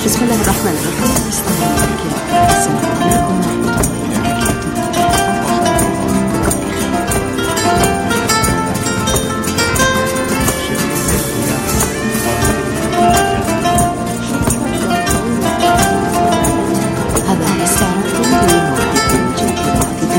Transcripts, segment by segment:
بسم الله الرحمن الرحيم. مستمعينا الكرام، السلام عليكم ورحمة الله وبركاته. هذا استعراض لمواد الجديدة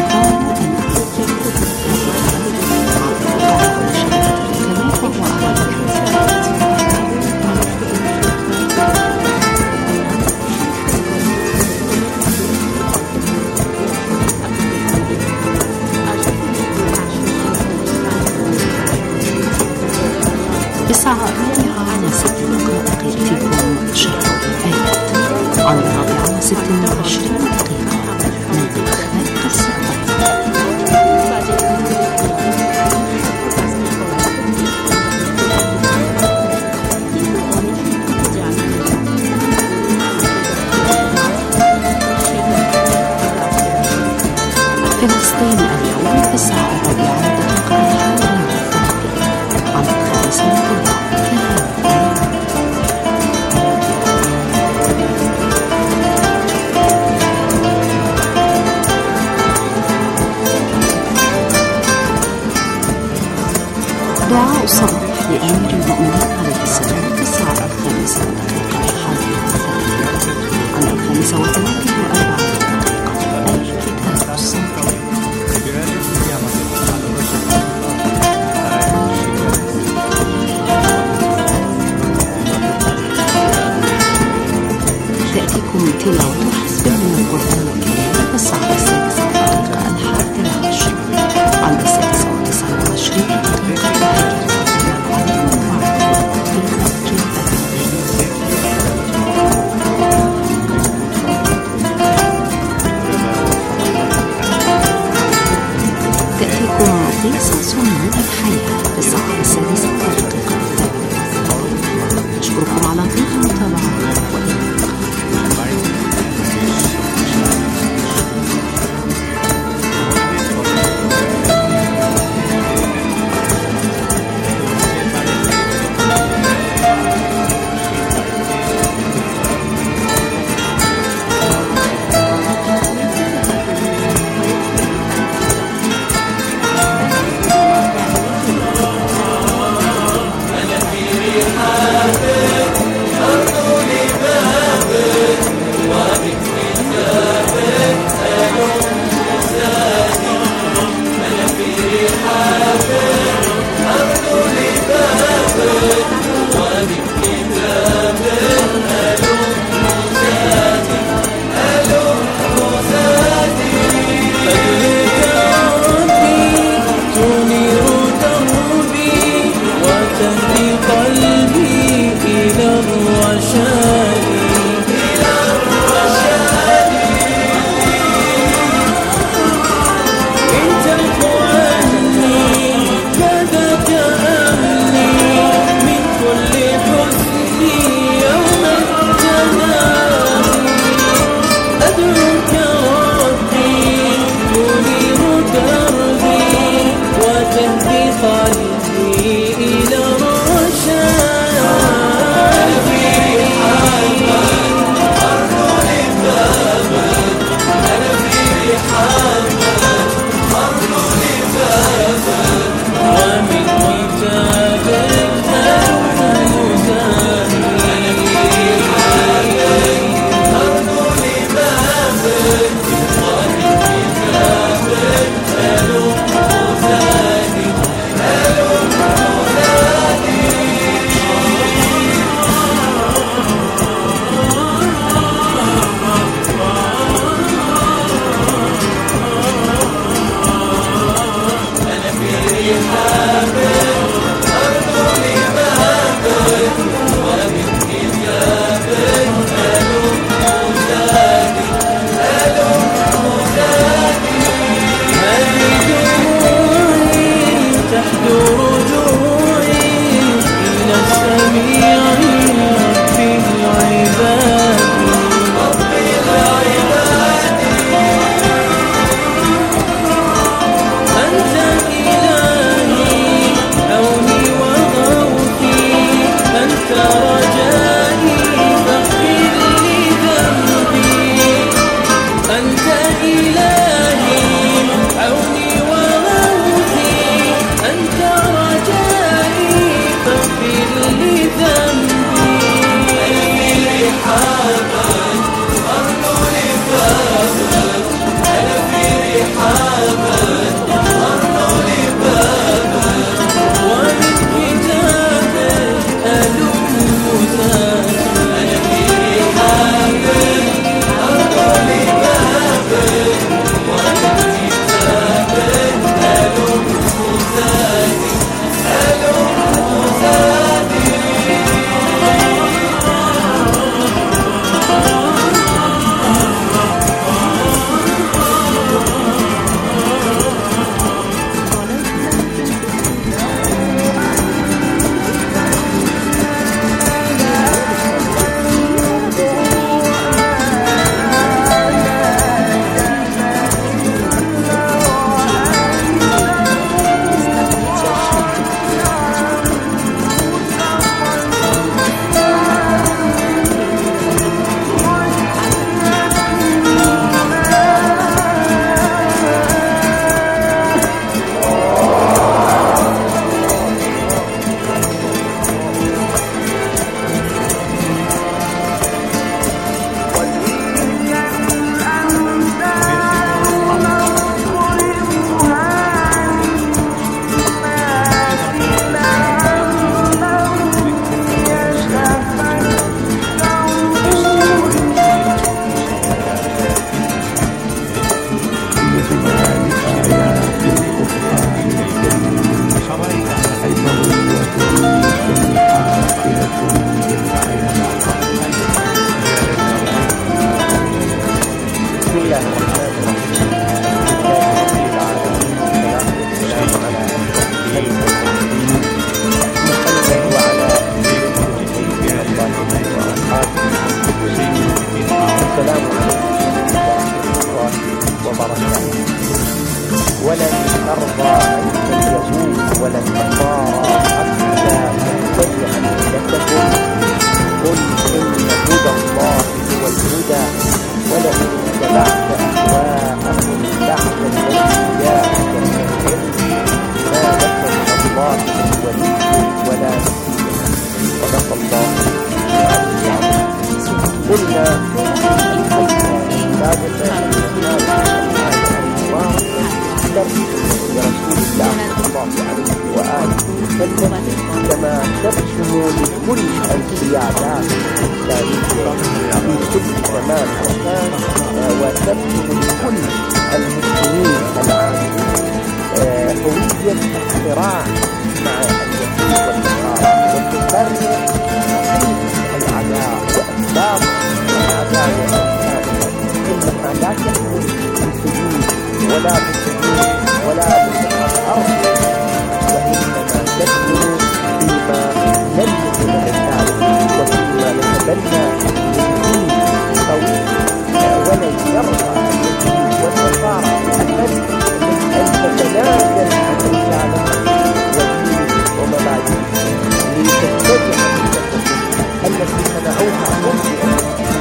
بساعتها على 6 دقائق يأتيكم شرح الآيات عن 4:26 دقيقة من خلق السماء. فلسطين اليوم في الساعة 4:00 عن 5 دقائق. ولن ترضى عنك اليهود ولا النصارى حتى تتبع ملتهم. قل إن هدى الله هو الهدى ولئن اتبعت أهواءهم بعد الذي جاءك من العلم ما لك من الله من ولي ولا نصير. صدق الله العظيم. قلنا بعد ذلك لرسول الله صلى الله عليه وآله وسلم كما ترسم لكل القيادات الإسلامية في كل زمان ومكان وترسم لكل المسلمين العاملين هوية الصراع مع اليهود والنصارى وتقرر العداء وأسباب العداء إنها لا تكون بالسجود ولا بالسجود ولا بالقطع الأرض، وإنما تكون فيما نلبس من الرسالة وفيما نتبنى من دين قوي. ولن يرضى اليهود والنصارى أبدا أن تتنازل عن الرسالة والدين ومبادئ لتتبع التي صنعوها هم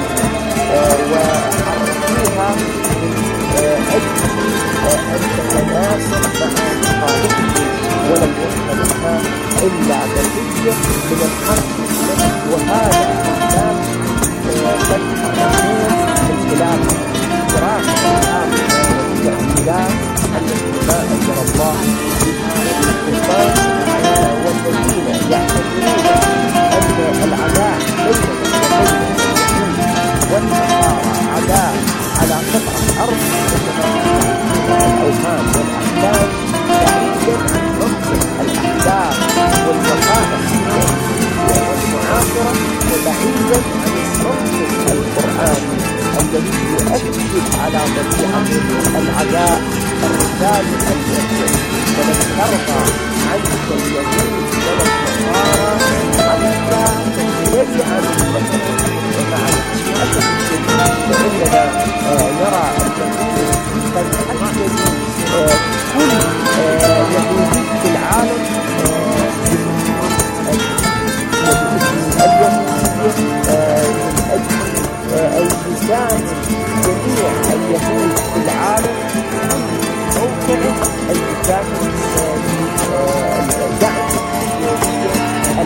وحركوها من أجل أن تتناسب مع مخالفته ولم يحملها إلا بقية من الحق. وهذا الإسلام قد حرموه من خلال دراسة والتأويلات التي ما أنزل الله بها السلطان، والذين يعتبرون أن العداء بين اليهود والنصارى عداء على قطع الأرض الأوهام والأحلام بعيدا عن منطق الأحداث والوقائع والمعاصرة وبعيدا عن المنطق القرآني الذي يؤكد على طبيعة العداء الرسالة الجديدة. ولن ترضى عنك اليهود ولا النصارى حتى تتبع ملتهم. ومع الأسف الشديد فإننا نرى اليهود قد حددوا كل يهودي في العالم التزام جميع اليهود في العالم موقع التزام الدعم السياسي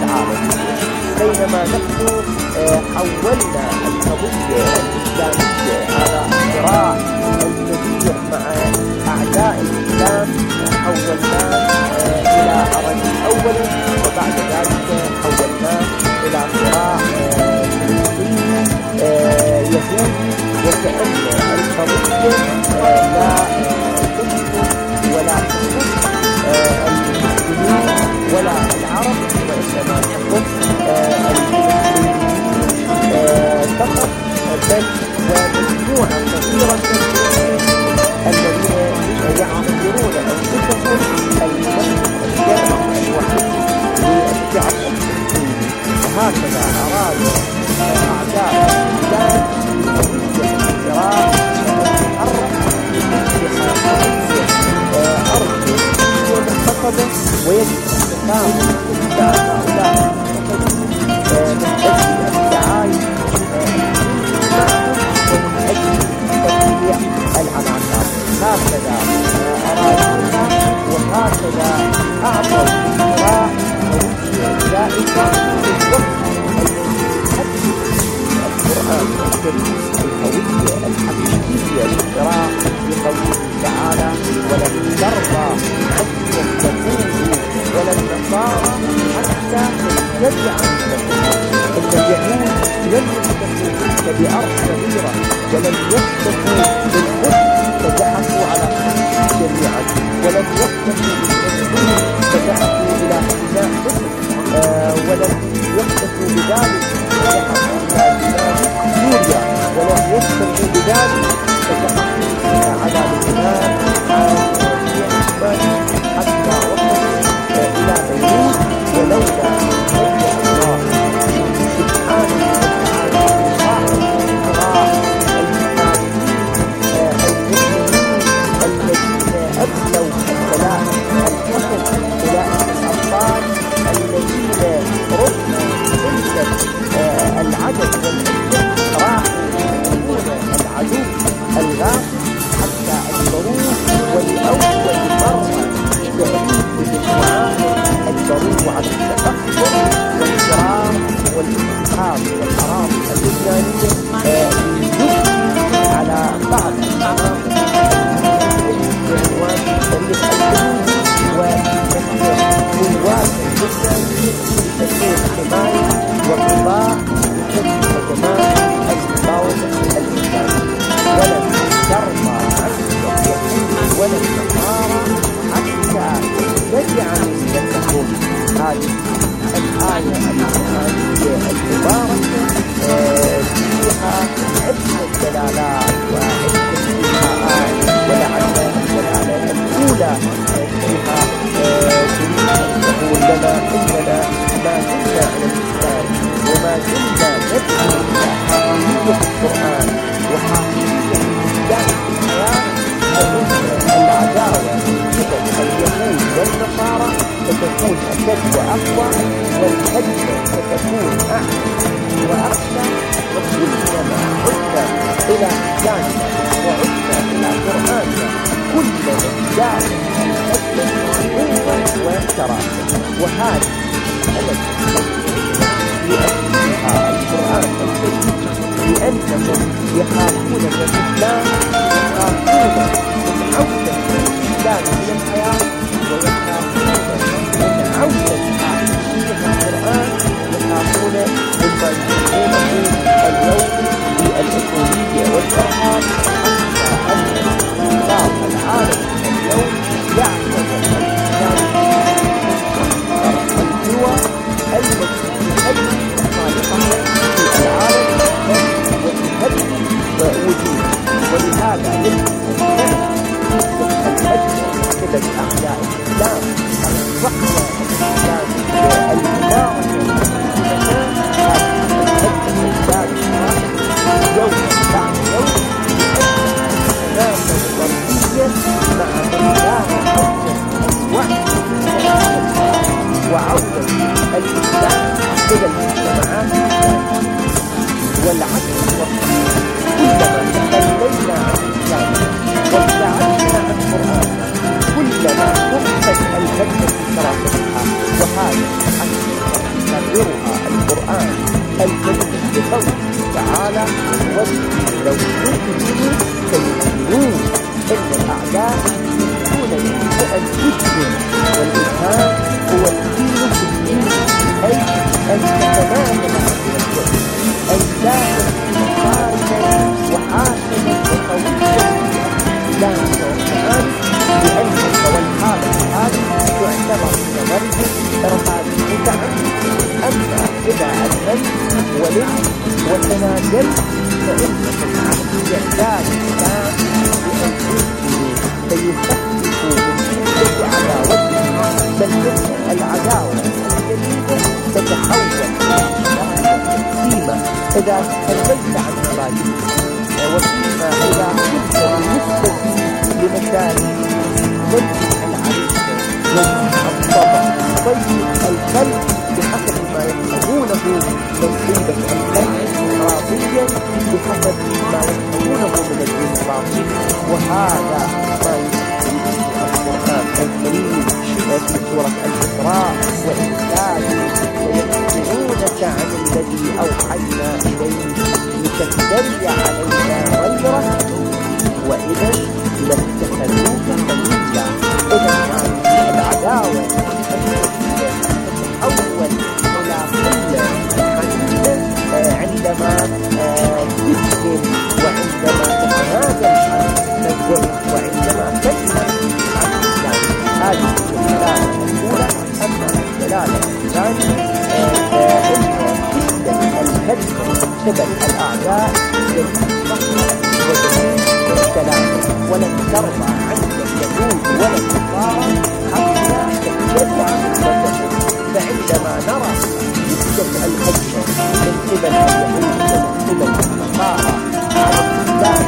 بينما نحن حولنا القضية الإسلامية على صراع الكثير مع أعداء الإسلام، حولناه إلى عربي أولا، وبعد ذلك حولناه إلى صراع فلسطيني يهودي، وكأن القضية لا تشمل ولا تخص المسلمين ولا العرب، وإنما تخص الفلسطينيين فقط، بل ومجموعة كثيرة من المسلمين الذين يعتبرون أنفسهم الممثل الوحيد للشعب الفلسطيني. وهكذا أراد أعداء الإسلام بقضية الصراع أن تتحرك أرض منخفضة، ويجب التفاهم مع هؤلاء المنخفضين من أجل التعايش معهم ومن أجل تطبيع العناصر. هكذا أرادوها، وهكذا أعطوا الصراع هوية زائفة في الوقت الذي يحدد القرآن الكريم الهوية الحقيقية للصراع بقوله تعالى: ولن ترضى عنك اليهود ولا النصارى حتى تتبع ملتهم. اليهود لم يكتفوا بأرض صغيرة ولم يكتفوا بالقدس فزحفوا على القدس جميعا، ولم يكتفوا بالفلسطين فزحفوا إلى سيناء مصر، ولم يكتفوا بذلك فزحفوا إلى بلاد سوريا، ولم يكتفوا بذلك فزحفوا على لبنان حتى وصلوا إلى بيروت. ولولا الله سبحانه وتعالى الذين أبلوا البلاء الحسن أولئك الأطفال الذين ربوا قلة العدد والعدة، راحوا يحاربون العدو الغاصب حتى أجبروه ولأول مرة تعيد بالمعامل أجبروه على التأخر والإجرام والانتحار والحرام اللبنانية على بعض المناطق بعنوان التاريخ اليهودي، ونشر قوات اللبنانية لتكون حماية وقضاء لكشف هجمات المقاومة الإسلامية. ولن ترضى عنك اليهود ولا النصارى حتى تتبع ملتهم. هذه الآية القرآنية المباركة فيها عدة دلالات وعدة إيحاءات، ولعل الدلالة الأولى فيها تريد أن تقول لنا إننا ما زلنا على الإسلام، وما زلنا ندعو إلى حقيقية القرآن وحقيقية الإسلام في الحياة، فإن العداوة قبل اليهود والنصارى ستكون أشد وأقوى، والكلمة ستكون أعلى وأخشى. وكلما عدنا إلى إسلامنا وعدنا إلى قرآننا كلما ازداد الحكم قوة وشراسة. وهذه التي يؤديها القرآن الكريم، لأنهم يخافون من الإسلام، يخافون من عودة الإسلام إلى الحياة، ويخافون من عودة حقيقية القرآن، يخافون مما يسمونه اليوم بالأصولية والإرهاب، حتى أن بعض العالم اليوم يعتبر الإسلام القوى التي تهدد مصالحها في العالم وتهدد وجوده. ولهذا يجب أن الهجمة قبل أعداء الإسلام، الصحوة الإسلامية، المباركة يوم بعد يوم، هناك ضربية مع بلدان وعودة الإسلام إلى المجتمعات الإسلامية. والعكس والصحيح، كلما تخلينا عن الإسلام وابتعدنا عن قرآننا كلما خفت الهجمة في شرافتها. وهذا عكس يصورها القرآن الكريم بقوله تعالى: وَدُّوا لَوْ تُدْهِنُوا فَيُدْهِنُونَ. إن الأعداء يكون للفئة الإثم والإلهام هو الدين في الدين، أي أن تتنازل عن الشرك، أن دائما خارجا وحاسما وقويا لا تعرف بأن والحالة هذه تعتبر كمرض إرهاب متعمد. أما إذا أذنت ولدت وتنازلت فإنك مع استعداد الإسلام بأن يسلموا فيخففوا من شدة عداوتهم، بل إن العداوة الشديدة تتحول فيما إذا تخليت عن مبادئك، وفيما إذا كنت بالنسبة لمشاريع ليس العريسة وجه الطبع طيب القلب بحسب ما يفهمونه من قيمة القلب، راضيا بحسب ما يفهمونه من الديمقراطية. وهذا ما يفهمه القرآن الكريم في سورة الإسراء: وإن ويسألونك عن الذي أوحينا إليك لتفتري علينا غيره وإذا لاتخذوك خليلا. إذا هذه العداوة أول إلى كل حديث عندما تسلم وعندما تتنازل عن الذل وعندما تسلم عن الإسلام. هذه الدلالة الأولى. أما الدلالة الثانية فإن الهدم قبل الأعداء للمصلحة ودليل السلام، ولن ترضى عنك اليهود ولا النصارى حتى تتبع ملتهم. فعندما نرى شدة الهدم من قبل اليهود ومن قبل النصارى على الإسلام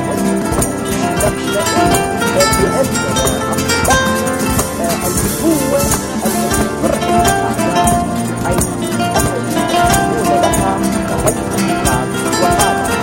نقشف بأننا أصبحنا القوة التي ترعي الأعداء، حيث أخذوا لها الإسلام. وهذا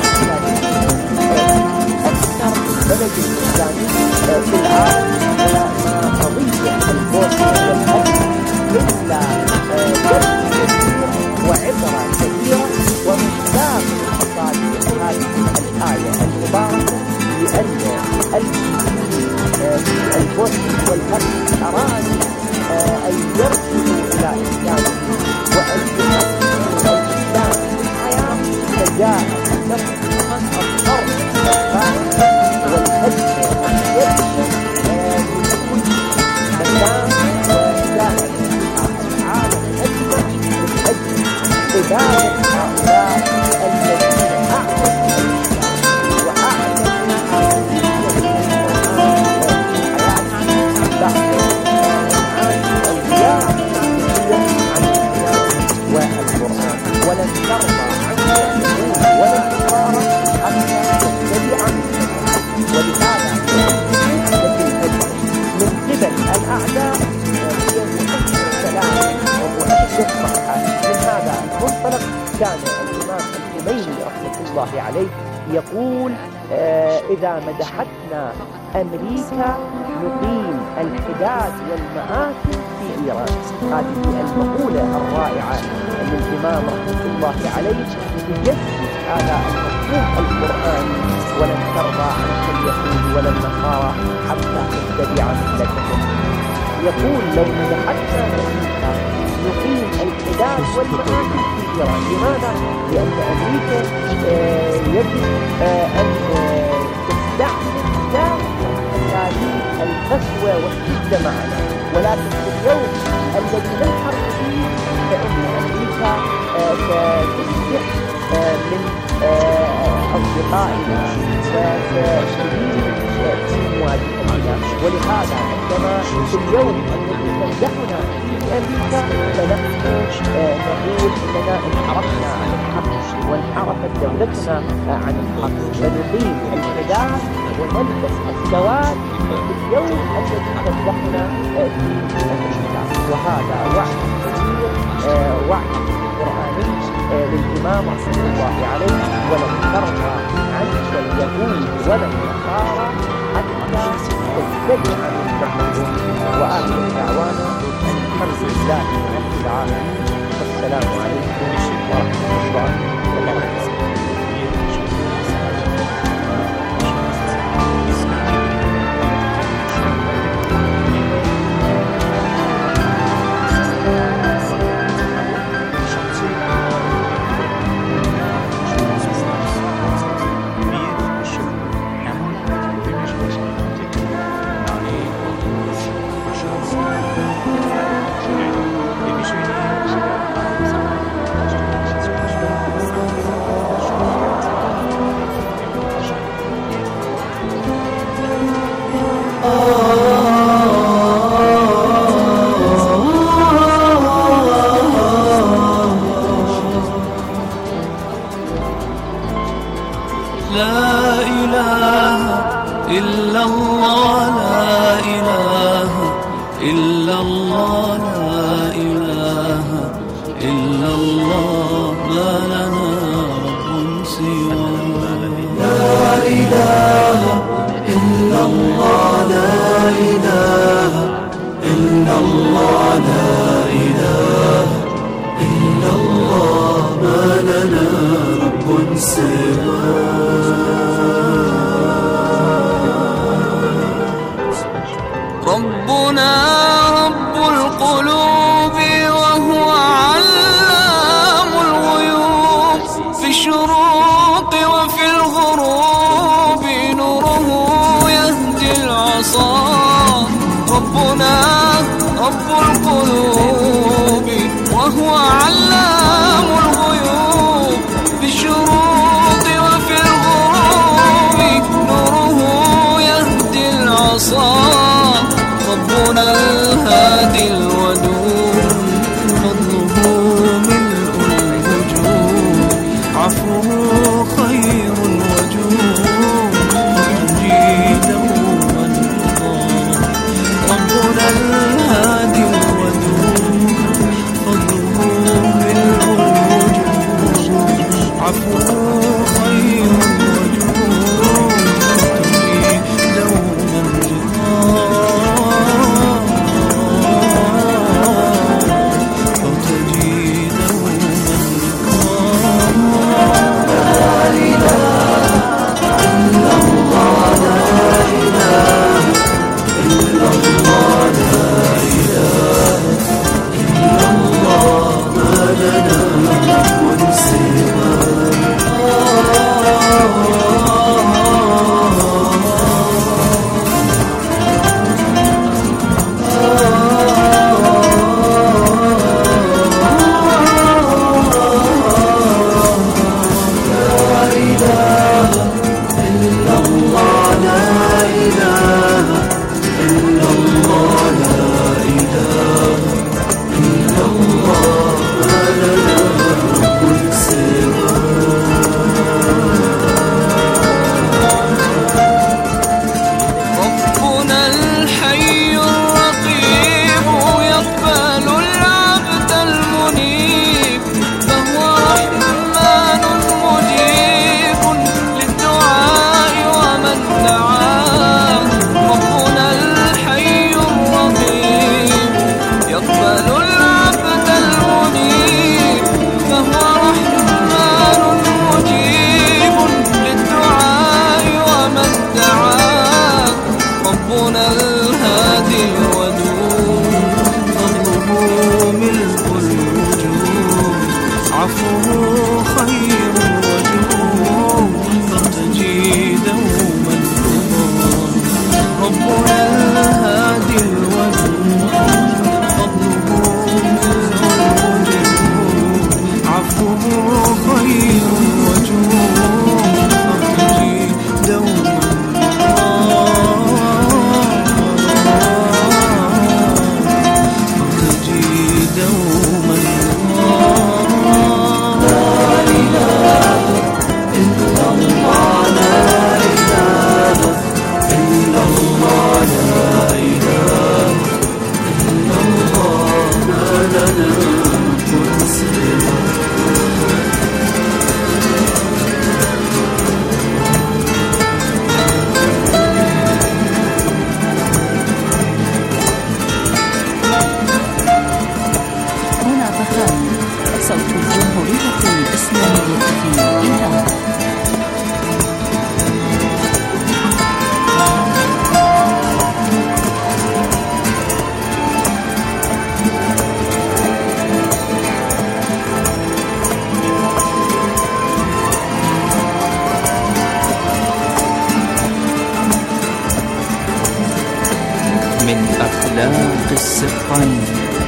أكثر بلد إسلامي في العالم ما قضية البوسنة والهرسك إلا درس كثير وعبرة كثيرة ومصداق مصادق هذه الآية المباركة، لأن المسلمين في البوسنة والهرسك أرادوا أن يرسلوا إلى إسلامهم وأن يحسنوا الإسلام في الحياة، فجاء نفس الضرب والهدم يرسل بكل مكان وجاء العالم أجمع من أجل إدارة هؤلاء الذين أعلنوا الإسلام وأعلنوا حقيقة القرآن في حياتهم بعد أولياء عن الإسلام والقرآن. ولن ترضى عنك اليهود ولا النصارى حتى تتبع ملتهم. ولهذا من قبل الأعداء هي مؤشر سلام ومؤشر صحة. من هذا المنطلق كان الإمام الخميني رحمة الله عليه يقول: إذا مدحتنا أمريكا نقيم الحداد والمآثم في إيران. هذه المقولة الرائعة للإمام رحمة الله عليه تجسد هذا المفهوم القرآني: ولن ترضى عنك اليهود ولا النصارى حتى تتبع ملتهم. يقول: لو مدحتنا أمريكا نقيم الحداد والمآثم في إيران. لماذا؟ لأن أمريكا يجب أن تستعمل دائما أساليب القسوة والشدة معنا، ولكن في اليوم الذي نلحق فيه فإن أمريكا ستصبح من أصدقائنا وستدين في مواجهتنا. ولهذا عندما في اليوم الذي تمدحنا فيه أمريكا فنحن نقول إننا انحرفنا عن الحق وانحرفت دولتنا عن الحق، فنقيم الحداد ونلبس السواد في اليوم الذي تمدحنا فيه أمريكا. وهذا وعد كبير، وعد قرآني للإمام رحمة الله عليه: ولن ترضى عنك اليهود ولا النصارى حتى تتبع ملتهم. وآخر دعوانا الحمد لله رب العالمين. السلام عليكم ورحمة الله وبركاته. لا إله إلا الله، لا إله إلا الله، لا إله إلا الله، ما لنا رب سواه. لا إله إلا الله، لا إله إلا الله، لا إله إلا الله، ما لنا رب سواه. ربنا رب القلوب وهو علام الغيوب، في الشروق وفي الغروب نوره يهدي العصا. ربنا رب القلوب وهو علام الغيوب، في الشروق وفي الغروب نوره يهدي العصا. ربنا الهادي الودود، فضله ملء الوجود، عفوه خير الوجود، تنجي دوما الرضا. ربنا الهادي الودود، فضله ملء الوجود، عفوه خير الوجود، تنجي دوما الرضا. عفوه خير الوجود، فارتجي دوما الرضا. ربنا الهادي الودود، فضله ملء الوجود، عفوه خير الوجود، فارتجي دوما السبطين.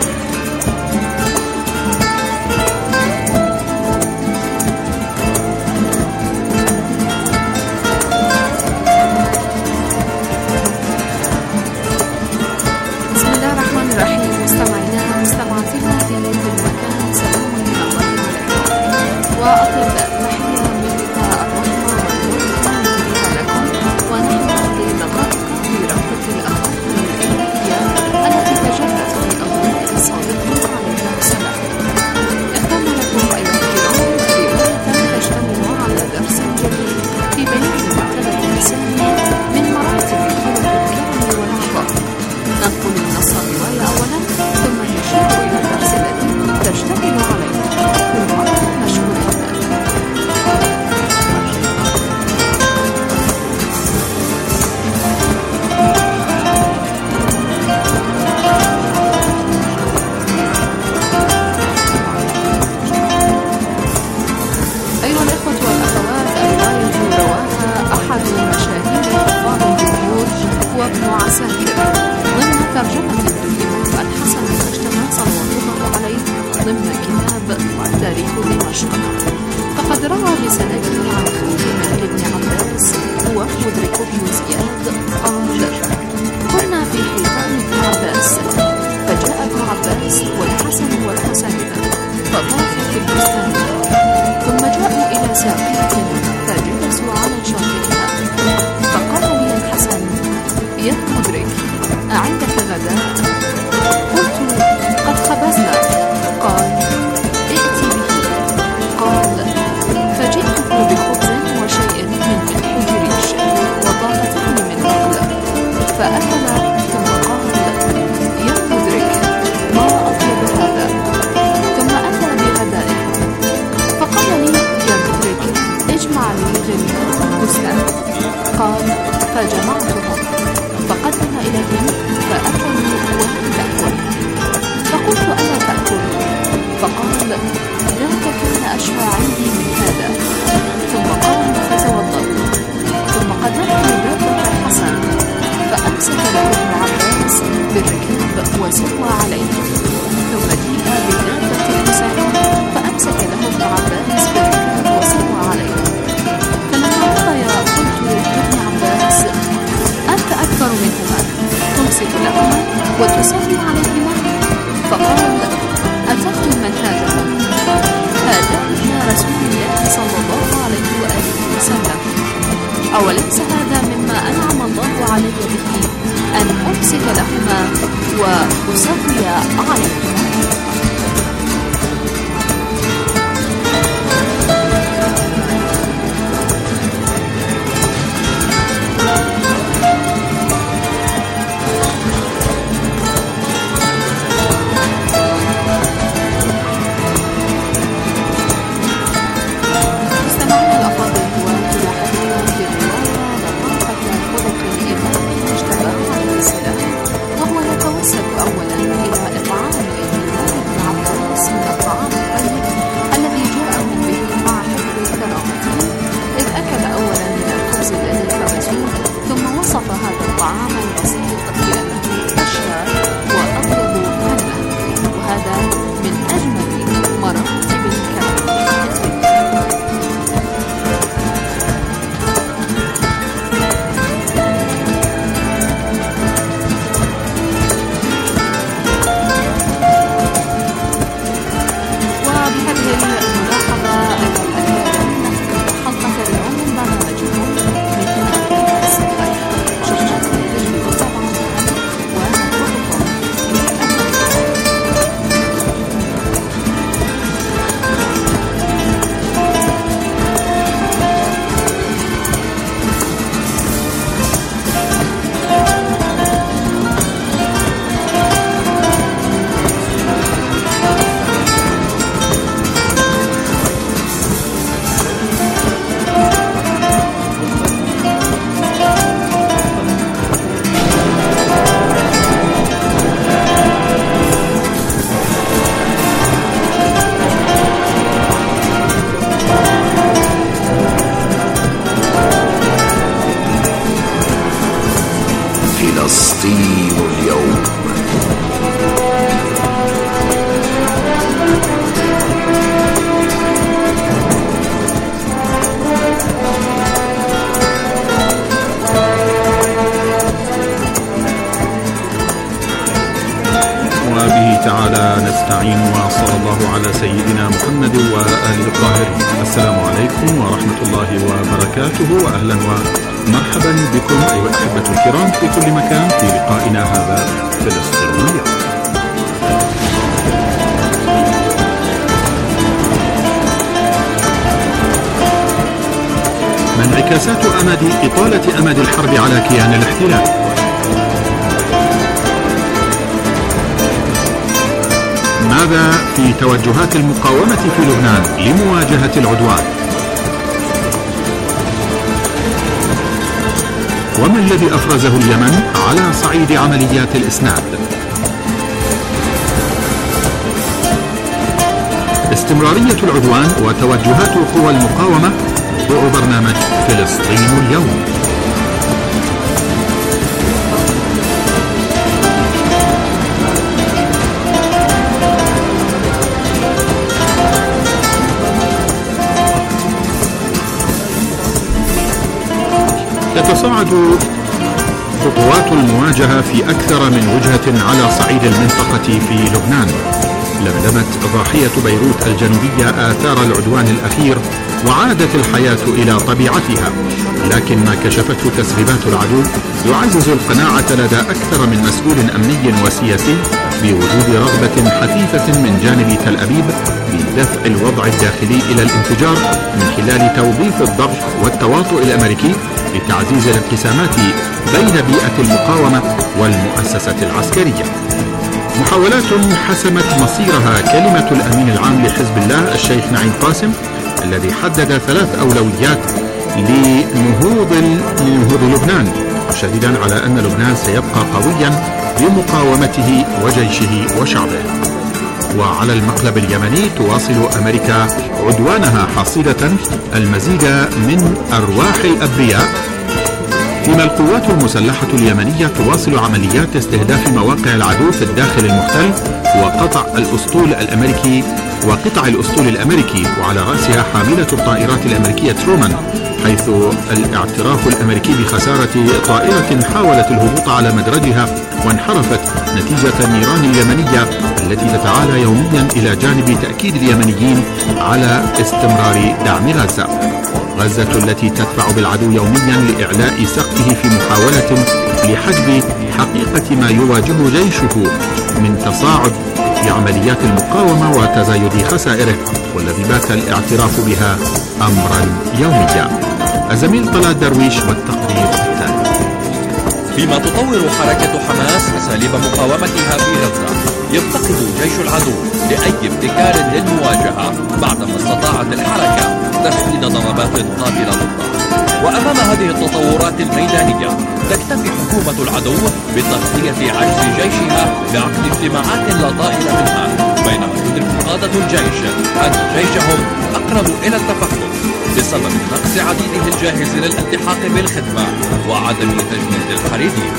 فقد روى بسنده عن خليفة ابن عباس هو مدرك بن زياد قال: كنا في حيطان ابن عباس، فجاء ابن عباس والحسن والحسين فطافوا في البستان، ثم جاءوا إلى ساقية فجلسوا على شاطئها، فقال لي الحسن: يا مدرك، أعندك غداء؟ قلت: قد خبزنا. قال: ائت به. قال: فجئته بخبز وشيء من فلفل ريش وطاقتين من بقلة، فأكل ثم قال: يا مدرك، ما أطيب هذا؟ ثم أتى بغدائه، فقال لي: يا مدرك، اجمع لي غلمان البستان. قال: فجمعتهم، فقدم إليهم فأكلوا ولم تأكل. فقلت: ألا تأكل؟ فقال: ذاك كان أشهى عندي من هذا. ثم قام فتوضأت، ثم قدمت دابة الحسن، فأمسك له ابن عباس بالركاب وسوى عليه، ثم جيء بدابة الحسن فأمسك له ابن عباس بالركاب وسوى عليه. فلما قضيا قلت لابن عباس: أنت أكبر منهما، تمسك لهما وتسوي عليهما؟ فقال: أتدري من هذا؟ هذا ابن رسول الله صلى الله عليه وآله وسلم. أوليس هذا مما أنعم الله علي به، أن أمسك لهما وأسوي عليهما؟ عليكم ورحمة الله وبركاته، وأهلا ومرحبا بكم أيها الأحبة الكرام في كل مكان في لقائنا هذا فلسطين اليوم. ما انعكاسات إطالة أمد الحرب على كيان الاحتلال؟ ماذا في توجهات المقاومة في لبنان لمواجهة العدوان؟ وما الذي أفرزه اليمن على صعيد عمليات الإسناد؟ استمرارية العدوان وتوجهات قوى المقاومة، موضوع برنامج فلسطين اليوم. تتصاعد خطوات المواجهة في أكثر من وجهة على صعيد المنطقة في لبنان. لملمت ضاحية بيروت الجنوبية آثار العدوان الأخير وعادت الحياة إلى طبيعتها، لكن ما كشفته تسريبات العدو يعزز القناعة لدى أكثر من مسؤول أمني وسياسي بوجود رغبة حثيثة من جانب تل أبيب بدفع الوضع الداخلي إلى الانفجار من خلال توظيف الضغط والتواطؤ الأمريكي لتعزيز الانقسامات بين بيئة المقاومة والمؤسسة العسكرية. محاولات حسمت مصيرها كلمة الأمين العام لحزب الله الشيخ نعيم قاسم، الذي حدد 3 أولويات لنهوض لبنان، مشددا على أن لبنان سيبقى قويا بمقاومته وجيشه وشعبه. وعلى المقلب اليمني تواصل أمريكا عدوانها حاصدة المزيد من أرواح الأبرياء، فيما القوات المسلحة اليمنية تواصل عمليات استهداف مواقع العدو في الداخل المحتل وقطع الأسطول الأمريكي وعلى رأسها حاملة الطائرات الأمريكية ترومان، حيث الاعتراف الأمريكي بخسارة طائرة حاولت الهبوط على مدرجها وانحرفت نتيجة النيران اليمنية التي تتعالى يوميا إلى جانب تأكيد اليمنيين على استمرار دعم غزة التي تدفع بالعدو يوميا لإعلاء سقفه في محاولة لحجب حقيقة ما يواجه جيشه من تصاعد في عمليات المقاومة وتزايد خسائره، والذي بات الاعتراف بها أمرا يوميا. الزميل طلال درويش والتقرير التالي. فيما تطور حركة حماس أساليب مقاومتها في غزة، يفتقد جيش العدو لأي ابتكار للمواجهة بعدما استطاعت الحركة تسديد ضربات قاتلة ضده. وأمام هذه التطورات الميدانية تكتفي حكومة العدو بتغطية عجز جيشها بعقد اجتماعات لا طائل منها، بينما يدرك قادة الجيش أن جيشهم أقرب إلى التفكك بسبب نقص عديده الجاهز للالتحاق بالخدمة وعدم تجنيد الخريجين.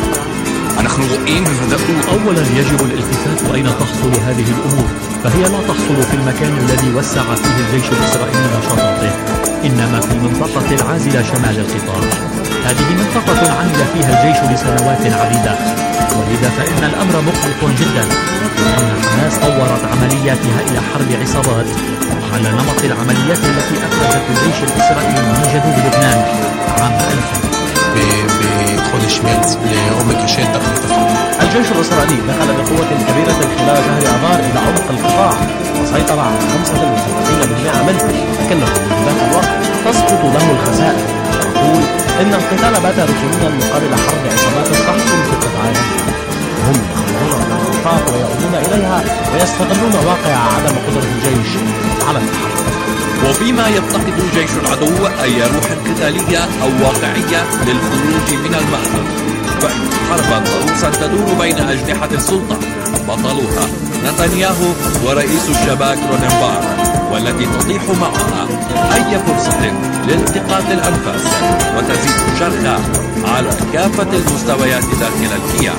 أولا يجب الالتفات أين تحصل هذه الأمور، فهي لا تحصل في المكان الذي وسع فيه الجيش الإسرائيلي نشاطاته، إنما في المنطقة العازلة شمال القطاع. هذه منطقة عمل فيها الجيش لسنوات عديدة، ولذا فإن الأمر مقلق جدا، لأن حماس طورت عملياتها إلى حرب عصابات على نمط العمليات التي أفرزت الجيش الإسرائيلي من جنوب لبنان عام 2000. بخودش مارس لعمق الشتاء. الجيش الإسرائيلي دخل بقوة كبيرة خلال شهر آذار إلى عمق القطاع وسيطر على 35% منه، لكنه في ذات الوقت تسقط له الخسائر. يقول إن القتال بات روتينيا مقابل حرب عصابات تحصل في القطاع. هم يخرجون من النقاط ويعودون إليها ويستغلون واقع عدم قدرة الجيش على التحرك. وفيما يفتقد جيش العدو أي روح قتالية أو واقعية للخروج من المأزق، فإن حربا ضروسا تدور بين أجنحة السلطة بطلها نتنياهو ورئيس الشباك روننبار، والتي تطيح معها أي فرصة لالتقاط الأنفاس وتزيد شرخها على كافة المستويات داخل الكيان.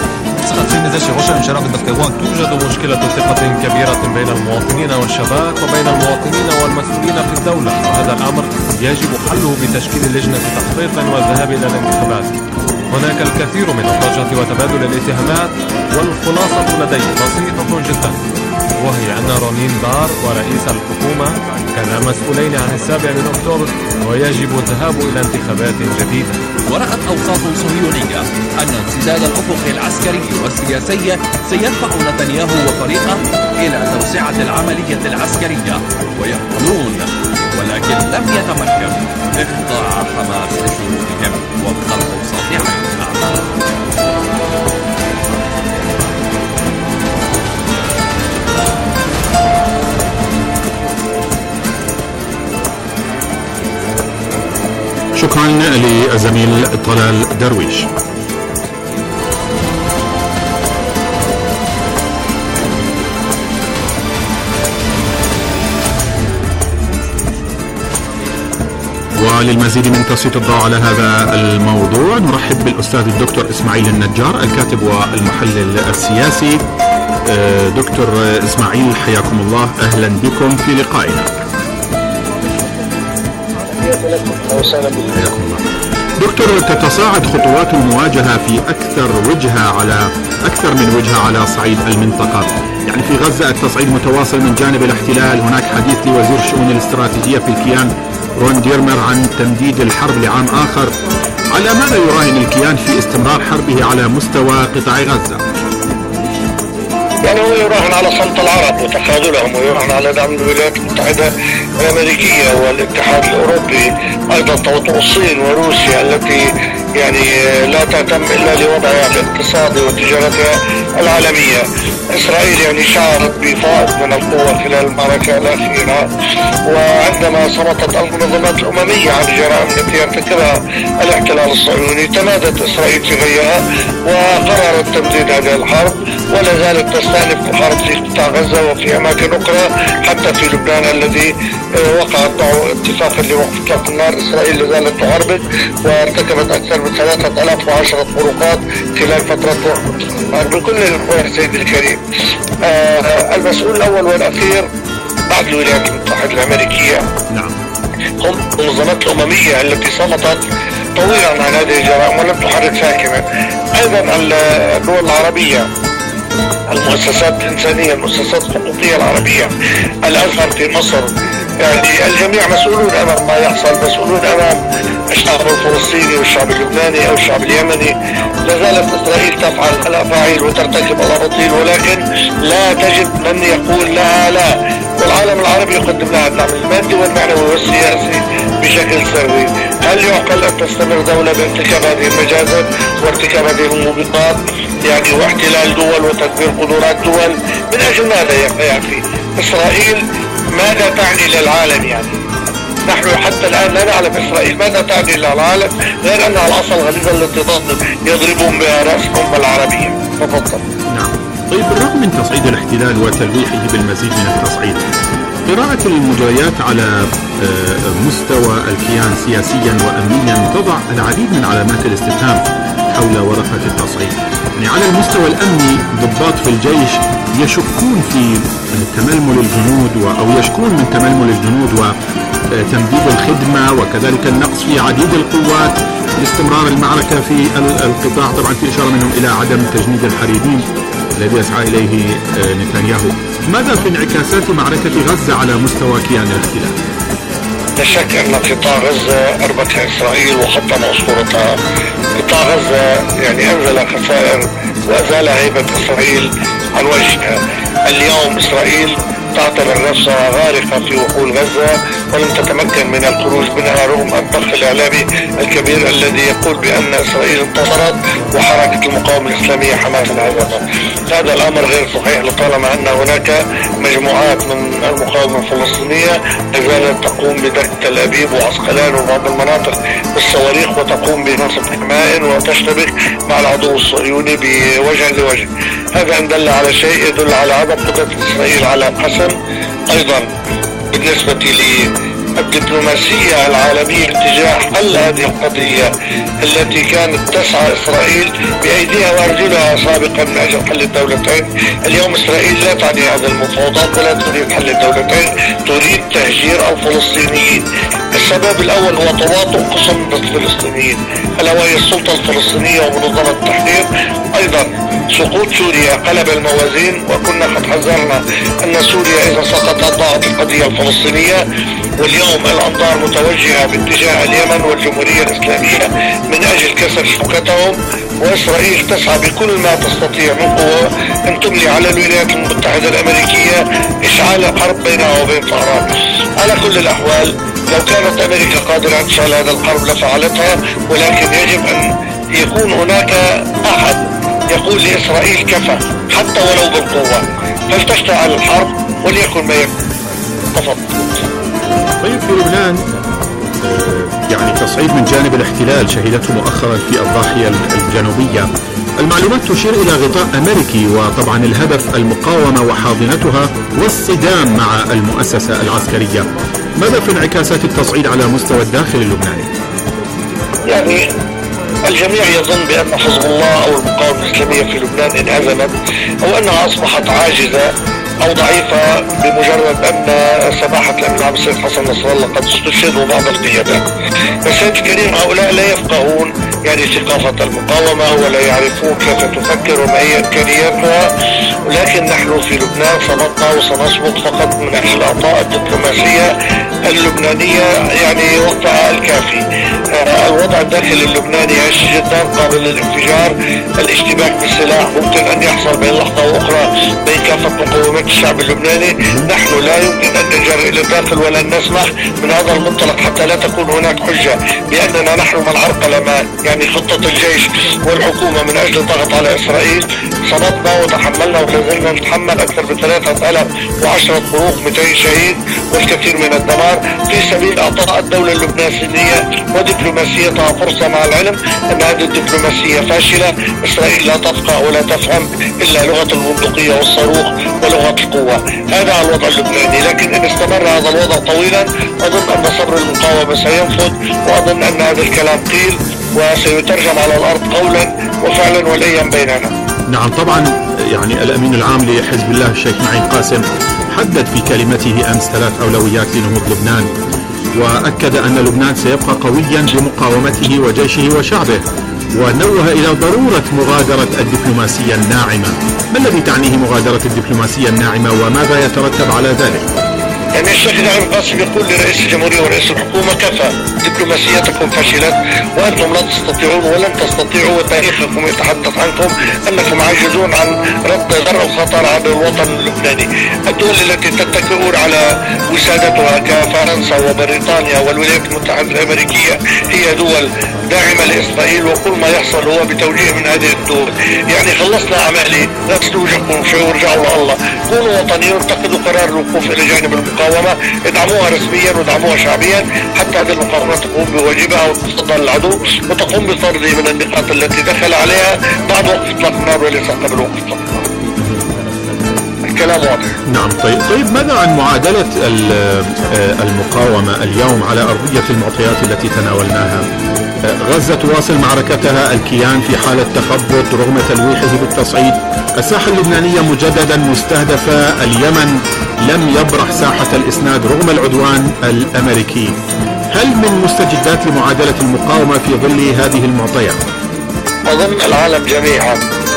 توجد مشكلة ثقة كبيرة بين المواطنين والشباك وبين المواطنين والمسؤولين في الدولة، وهذا الأمر يجب حله بتشكيل لجنة تخطيط والذهاب إلى الانتخابات. هناك الكثير من الضجة وتبادل الاتهامات، والخلاصة لدي بسيطة جدا، وهي أن رونين بار ورئيس الحكومة كانا مسؤولين عن 7 أكتوبر، ويجب الذهاب إلى انتخابات جديدة. ورأت أوساط صهيونية أن انسداد الأفق العسكري والسياسي سيدفع نتنياهو وفريقه إلى توسعة العملية العسكرية ويقولون، ولكن لم يتمكن إخضاع حماس لشروطهم وفق الأوساط عينها. شكرا للزميل طلال درويش. وللمزيد من تسليط الضوء على هذا الموضوع نرحب بالأستاذ الدكتور إسماعيل النجار الكاتب والمحلل السياسي. دكتور إسماعيل حياكم الله، أهلا بكم في لقائنا. حياكم الله. دكتور، تتصاعد خطوات المواجهة في أكثر من وجهة على صعيد المنطقة. يعني في غزة التصعيد متواصل من جانب الاحتلال، هناك حديث لوزير الشؤون الاستراتيجية في الكيان رون ديرمر عن تمديد الحرب لعام آخر. على ماذا يراهن الكيان في استمرار حربه على مستوى قطاع غزة؟ يعني هو يراهن على صمت العرب وتخاذلهم، ويراهن على دعم الولايات المتحدة الأمريكية والاتحاد الأوروبي، أيضا تواطؤ الصين وروسيا التي يعني لا تهتم إلا لوضعها الاقتصادي وتجارتها العالمية. إسرائيل يعني شعرت بفائض من القوة خلال المعركة الأخيرة، وعندما صمتت المنظمات الأممية عن الجرائم التي يرتكبها الاحتلال الصهيوني تمادت إسرائيل في غيها وقررت تمديد هذه الحرب، ولا زالت تستأنف الحرب في قطاع غزة وفي أماكن أخرى حتى في لبنان الذي وقعت معه اتفاقا لوقف إطلاق النار. إسرائيل لازالت تحارب وارتكبت أكثر من 3010 خروقات خلال فترة وقف. بكل الإخوة سيدي الكريم، المسؤول الأول والأخير بعد الولايات المتحدة الأمريكية نعم هم المنظمات الأممية التي صمتت طويلا عن هذه الجرائم ولم تحرك ساكنا. أيضا الدول العربية، المؤسسات الإنسانية، المؤسسات الحقوقية العربية، الأزهر في مصر، يعني الجميع مسؤولون أمام ما يحصل، مسؤولون أمام الشعب الفلسطيني والشعب اللبناني أو الشعب اليمني. لازالت إسرائيل تفعل الأفاعيل وترتكب الأباطيل، ولكن لا تجد من يقول لها لا، والعالم العربي يقدم لها الدعم المادي والمعنوي والسياسي بشكل سري. هل يعقل أن تستمر دولة بارتكاب هذه المجازر وارتكاب هذه الموبقات يعني واحتلال دول وتدمير قدرات دول؟ من أجل ماذا يا أخي؟ إسرائيل ماذا تعني للعالم؟ يعني نحن حتى الآن لا نعلم إسرائيل ماذا تعني للعالم غير أنها العصا الغليظة التي يضربون بها رأس الأمة العربية. تفضل. نعم. طيب، بالرغم من تصعيد الاحتلال وتلويحه بالمزيد من التصعيد، قراءة المجريات على مستوى الكيان سياسيا وأمنيا تضع العديد من علامات الاستفهام حول ورقة التصعيد. يعني على المستوى الأمني ضباط في الجيش يشكون في تململ الجنود أو يشكون من تململ الجنود وتمديد الخدمة، وكذلك النقص في عديد القوات لاستمرار المعركة في القطاع. طبعا في إشارة منهم إلى عدم تجنيد الحريدين الذي يسعى إليه نتنياهو. ماذا في انعكاسات معركة غزة على مستوى كيان الاحتلال؟ لا شك أن قطاع غزة أربكها إسرائيل وحطم أسطورتها. قطاع غزة يعني أنزل خسائر وأزال هيبة إسرائيل عن وجهها. اليوم إسرائيل تعتبر نفسها غارقة في وحول غزة ولم تتمكن من الخروج منها رغم الضخ الإعلامي الكبير الذي يقول بأن إسرائيل انتصرت وحركة المقاومة الإسلامية حماس انهزمت. هذا الأمر غير صحيح لطالما أن هناك مجموعات من المقاومة الفلسطينية لازالت تقوم بدك تل أبيب وعسقلان وبعض المناطق بالصواريخ وتقوم بنصب حمائن وتشتبك مع العدو الصهيوني بوجه لوجه. هذا إن دل على شيء يدل على عدم قدرة إسرائيل على قسم. أيضا بالنسبة للدبلوماسية العالمية تجاه حل هذه القضية التي كانت تسعى إسرائيل بأيديها وأرجلها سابقا من أجل حل الدولتين، اليوم إسرائيل لا تعني هذه المفاوضات ولا تريد حل الدولتين، تريد تهجير الفلسطينيين. السبب الأول هو تواطؤ قسم من الفلسطينيين، ألا وهي السلطة الفلسطينية ومنظمة التحرير. أيضا سقوط سوريا قلب الموازين، وكنا قد حذرنا أن سوريا إذا سقطت ضاعت القضية الفلسطينية، واليوم الأنظار متوجهة باتجاه اليمن والجمهورية الإسلامية من أجل كسر شوكتهم، وإسرائيل تسعى بكل ما تستطيع من قوة أن تملي على الولايات المتحدة الأمريكية إشعال الحرب بينها وبين طهران. على كل الأحوال لو كانت أمريكا قادرة على إشعال هذا الحرب لفعلتها، ولكن يجب أن يكون هناك أحد يقول لإسرائيل كفى حتى ولو بالقوة، فلتشتعل الحرب وليكن ما يكون. تفضل. طيب في لبنان يعني تصعيد من جانب الاحتلال شهدته مؤخرا في الضاحية الجنوبية. المعلومات تشير إلى غطاء أمريكي، وطبعا الهدف المقاومة وحاضنتها والصدام مع المؤسسة العسكرية. ماذا في انعكاسات التصعيد على مستوى الداخل اللبناني؟ يعني الجميع يظن بأن حزب الله أو المقاومة الإسلامية في لبنان انهزمت، أو أنها أصبحت عاجزة أو ضعيفة بمجرد أن سماحة الأمين عبد السيد حسن نصر الله قد استشهدوا بعض القيادات. بس سيد الكريم، هؤلاء لا يفقهون يعني ثقافة المقاومة ولا يعرفون كيف تفكر وما هي إمكانياتها، ولكن نحن في لبنان صمتنا وسنصمت فقط من أجل الأعطاء الدبلوماسية اللبنانية يعني وقتها الكافي. الوضع الداخلي اللبناني هش جدا قابل للانفجار، الاشتباك بالسلاح ممكن أن يحصل بين لحظة وأخرى بين كافة مقومات الشعب اللبناني. نحن لا يمكن أن نجر إلى الداخل ولا نسمح من هذا المنطلق حتى لا تكون هناك حجة بأننا نحن من عرقل ما يعني خطة الجيش والحكومة من أجل الضغط على إسرائيل. صمتنا وتحملنا ولازلنا نتحمل أكثر من 3010 خروق، 200 شهيد والكثير من الدمار في سبيل إعطاء الدولة اللبنانية ودبلوماسيتها فرصة، مع العلم أن هذه الدبلوماسية فاشلة. إسرائيل لا تفقه ولا تفهم إلا لغة البندقية والصاروخ ولغة القوة. هذا الوضع اللبناني، لكن إن استمر هذا الوضع طويلا أظن أن صبر المقاومة سينفذ، وأظن أن هذا الكلام قيل وسيترجم على الأرض قولا وفعلا والأيام بيننا. نعم طبعا، يعني الأمين العام لحزب الله الشيخ معين قاسم حدد في كلمته أمس 3 أولويات لنهوض لبنان، وأكد أن لبنان سيبقى قويا بمقاومته وجيشه وشعبه، ونوه إلى ضرورة مغادرة الدبلوماسية الناعمة. ما الذي تعنيه مغادرة الدبلوماسية الناعمة وماذا يترتب على ذلك؟ يعني الشيخ نعيم قاسم يقول لرئيس الجمهورية ورئيس الحكومة كفى، دبلوماسيتكم فشلت وأنتم لا تستطيعون ولن تستطيعوا، وتاريخكم يتحدث عنكم أنكم عاجزون عن رد ضرر وخطر على الوطن اللبناني. الدول التي تتكئون على وسادتها كفرنسا وبريطانيا والولايات المتحدة الأمريكية هي دول داعمة لإسرائيل، وكل ما يحصل هو بتوجيه من هذه الدول. يعني خلصنا أعمالي، لا تستوجبكم شيء وارجعوا لله، كونوا وطنيين، اتخذوا قرار الوقوف إلى جانب المقاومة، ادعموها رسميا وادعموها شعبيا حتى هذه المقاومة تقوم بواجبها وتصدى للعدو وتقوم بطرده من النقاط التي دخل عليها بعد وقف اطلاق النار وليس قبل وقف اطلاق النار. الكلام واضح. نعم طيب ماذا عن معادلة المقاومة اليوم على أرضية المعطيات التي تناولناها؟ غزة تواصل معركتها، الكيان في حالة تخبط رغم تلويحه بالتصعيد، الساحة اللبنانية مجددا مستهدفة، اليمن لم يبرح ساحة الإسناد رغم العدوان الأمريكي. هل من مستجدات لمعادلة المقاومة في ظل هذه المعطيات؟ أظن العالم جميعا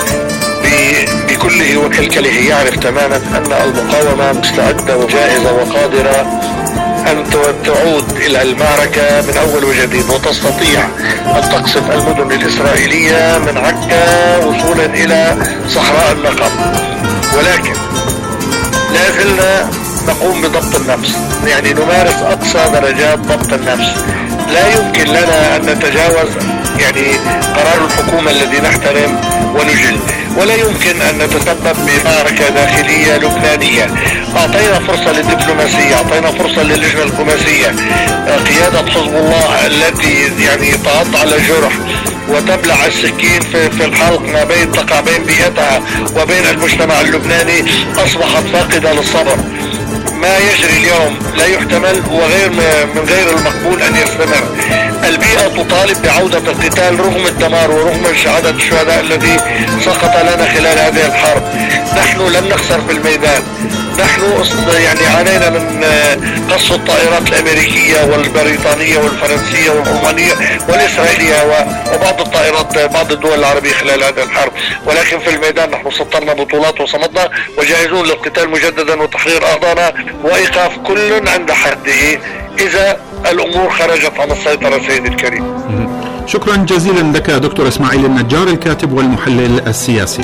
بكله وكلكله يعرف تماما أن المقاومة مستعدة وجاهزة وقادرة أن تعود إلى المعركة من أول وجديد، وتستطيع أن تقصف المدن الإسرائيلية من عكا وصولا إلى صحراء النقب. ولكن لا زلنا نقوم بضبط النفس، يعني نمارس أقصى درجات ضبط النفس. لا يمكن لنا أن نتجاوز يعني قرار الحكومة الذي نحترم ونجل، ولا يمكن أن نتسبب بمعركة داخلية لبنانية. أعطينا فرصة للدبلوماسية، أعطينا فرصة للجنة الخماسية، قيادة حزب الله التي يعني تعض على جرح وتبلع السكين في الحلق ما بين تقع بين بيئتها وبين المجتمع اللبناني، أصبحت فاقدة للصبر. ما يجري اليوم لا يحتمل من غير المقبول أن يستمر. البيئة تطالب بعودة القتال رغم الدمار ورغم عدد الشهداء الذي سقط لنا خلال هذه الحرب. نحن لم نخسر في الميدان، نحن يعني عانينا من قصف الطائرات الامريكيه والبريطانيه والفرنسيه والرومانيه والاسرائيليه وبعض الطائرات بعض الدول العربيه خلال هذه الحرب، ولكن في الميدان نحن سطرنا بطولات وصمدنا وجاهزون للقتال مجددا وتحرير ارضنا وايقاف كل عند حده اذا الامور خرجت عن السيطره. سيدي الكريم، شكرا جزيلا لك دكتور اسماعيل النجار الكاتب والمحلل السياسي.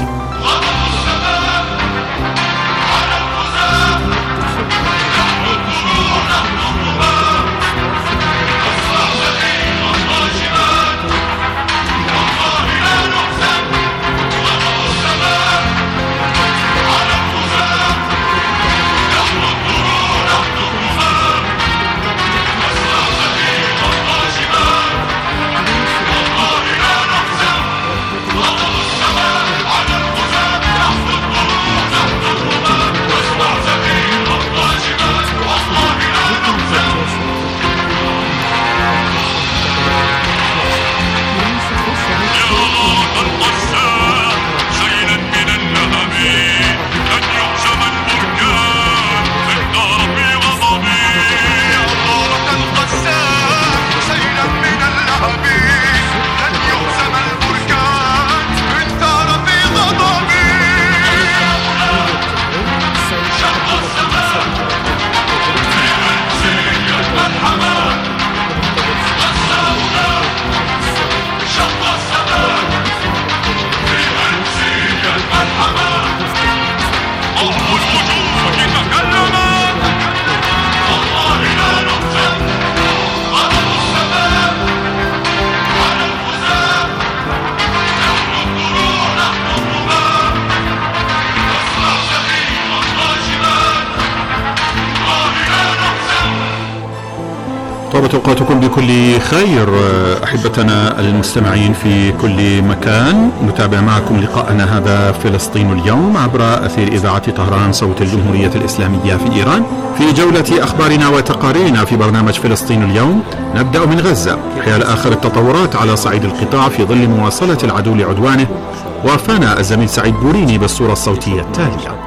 طابت أوقاتكم بكل خير أحبتنا المستمعين في كل مكان. نتابع معكم لقاءنا هذا فلسطين اليوم عبر أثير إذاعة طهران صوت الجمهورية الإسلامية في إيران. في جولة أخبارنا وتقاريرنا في برنامج فلسطين اليوم نبدأ من غزة حيال آخر التطورات على صعيد القطاع في ظل مواصلة العدو لعدوانه. وافانا الزميل سعيد بوريني بالصورة الصوتية التالية.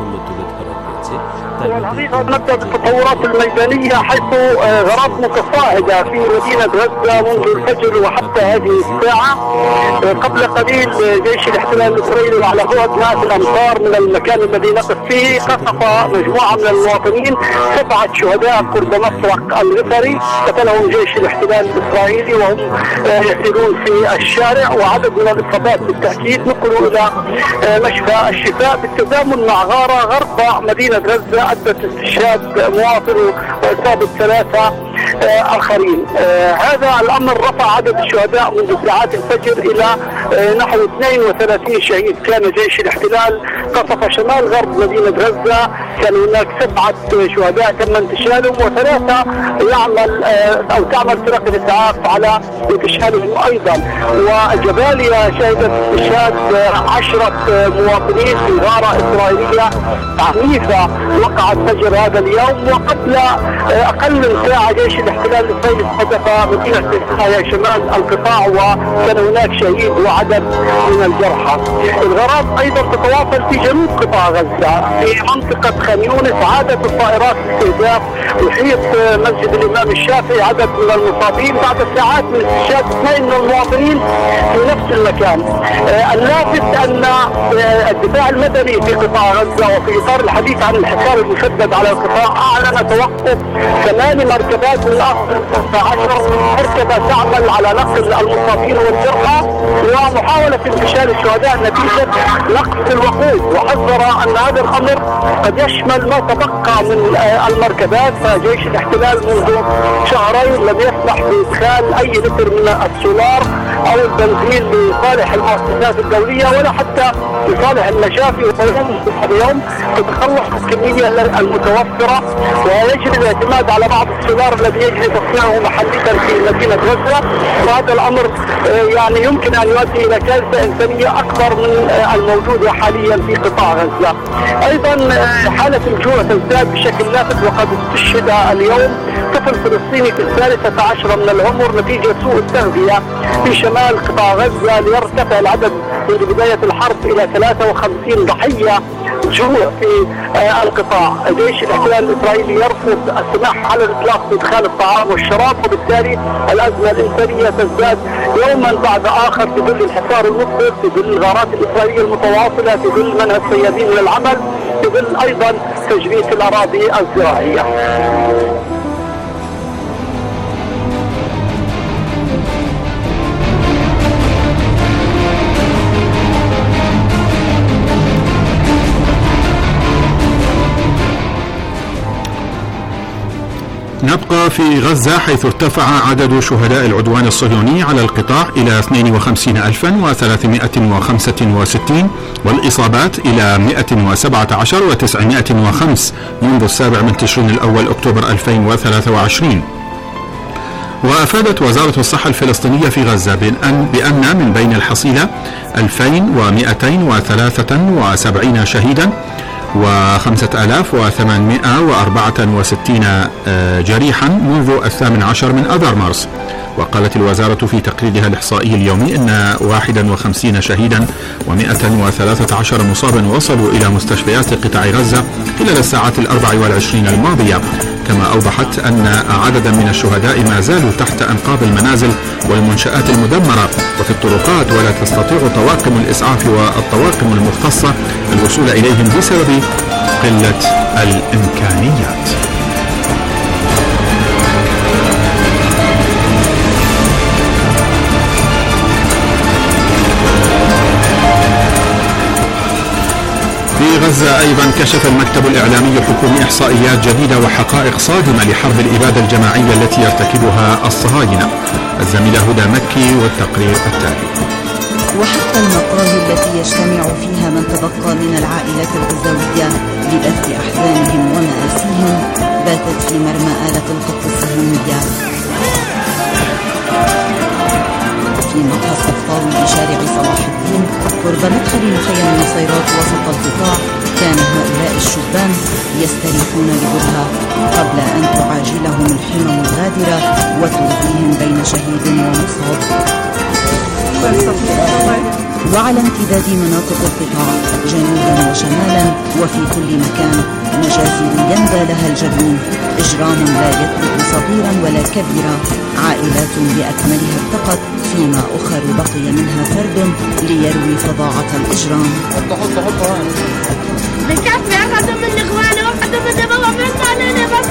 الحقيقة نبدأ بالتطورات الميدانية حيث غارات متصاعدة في مدينة غزة منذ الفجر وحتى هذه الساعة. قبل قليل جيش الاحتلال الإسرائيلي وعلى بعد 100 أمتار من المكان الذي نقف فيه قصف مجموعة من المواطنين 7 شهداء قرب مسرق الغفري قتلهم جيش الاحتلال الإسرائيلي وهم يسيرون في الشارع، وعدد من الإصابات بالتأكيد نقلوا إلى مشفى الشفاء بالتزامن مع غارة غرب مدينة غزة أدت استشهاد مواطن وإصابة 3 آخرين. هذا الأمر رفع عدد الشهداء منذ ساعات الفجر إلى نحو 32 شهيد. كان جيش الاحتلال قصف شمال غرب مدينة غزة، كان هناك 7 شهداء تم انتشالهم و3 تعمل فرق الإسعاف على انتشالهم أيضا. وجباليا شهدت استشهاد 10 مواطنين في غارة إسرائيلية عنيفة وقعت فجر هذا اليوم. وقبل أقل من ساعة جيش الاحتلال الإسرائيلي استهدف مدينة سيناء شمال القطاع وكان هناك شهيد وعدد من الجرحى. الغارات أيضا تتواصل في جنوب قطاع غزة في منطقة خان يونس. عادت الطائرات استهداف محيط مسجد الإمام الشافعي عدد من المصابين بعد ساعات من استشهاد 2 من المواطنين في نفس المكان. اللافت أن الدفاع المدني في قطاع غزة وفي إطار الحديث عن الحصار المشدد على القطاع أعلن توقف 8 مركبات من أصل 16 مركبة تعمل على نقل المصابين والجرحى ومحاولة انتشال الشهداء نتيجة نقص الوقود. وحذر أن هذا الأمر قد يشمل ما تبقى من المركبات، فجيش الاحتلال منذ شهرين لم يسمح بإدخال أي لتر من السولار أو البنزين لصالح المؤسسات الدولية ولا حتى لصالح المشافي. اليوم تتخلص الكمية المتوفرة ويجري الاعتماد على بعض السولار الذي يجري تصنيعه محليا في مدينة غزة. وهذا الأمر يعني يمكن أن يؤدي إلى كارثة إنسانية أكبر من الموجودة حاليا في قطاع غزة. أيضا حالة الجوع تزداد بشكل لافت وقد استشهد اليوم طفل فلسطيني في 13 من العمر نتيجة سوء التغذية في شمال قطاع غزة، ليرتفع العدد منذ بداية الحرب إلى 53 ضحية الجوع في القطاع. جيش الاحتلال الاسرائيلي يرفض السماح على الاطلاق بادخال الطعام والشراب، وبالتالي الازمه الانسانيه تزداد يوما بعد اخر في ظل الحصار المفرط، في ظل الغارات الاسرائيليه المتواصله، في ظل منع الصيادين من العمل، في ظل ايضا تجريف الاراضي الزراعيه. نبقى في غزة، حيث ارتفع عدد شهداء العدوان الصهيوني على القطاع إلى 52365 والإصابات إلى 117 و905 منذ 7 تشرين الأول أكتوبر 2023. وأفادت وزارة الصحة الفلسطينية في غزة بأن من بين الحصيلة 2273 شهيدا و5864 جريحا منذ 18 من أذار مارس. وقالت الوزارة في تقريرها الإحصائي اليومي أن 51 شهيدا و113 مصابا وصلوا إلى مستشفيات قطاع غزة خلال الساعات 24 الماضية. كما أوضحت أن عددا من الشهداء ما زالوا تحت أنقاض المنازل والمنشآت المدمرة وفي الطرقات، ولا تستطيع طواقم الإسعاف والطواقم المختصة الوصول إليهم بسبب قلة الإمكانيات. في غزة أيضا كشف المكتب الإعلامي الحكومي إحصائيات جديدة وحقائق صادمة لحرب الإبادة الجماعية التي يرتكبها الصهاينة. الزميلة هدى مكي والتقرير التالي. وحتى المقاهي التي يجتمع فيها من تبقى من العائلات الغزاوية لبث أحزانهم ومآسيهم باتت في مرمى آلة القط الصهيونية. في مقهى الصفطاوي بشارع صلاح الدين قرب مدخل مخيم النصيرات وسط القطاع كان هؤلاء الشبان يستريحون لبرهة قبل أن تعاجلهم الحمم الغادرة وتلقيهم بين شهيد ومصاب. وعلى امتداد مناطق القطاع جنوبا وشمالا وفي كل مكان مجازر يندى لها الجبين، إجرام لا يترك صغيرا ولا كبيرا، عائلات بأكملها اتقت فيما أخر بقي منها فرد ليروي فظاعة الإجرام. بكفي أخذوا من إخواني وأخذوا من دبوا ومن علينا بس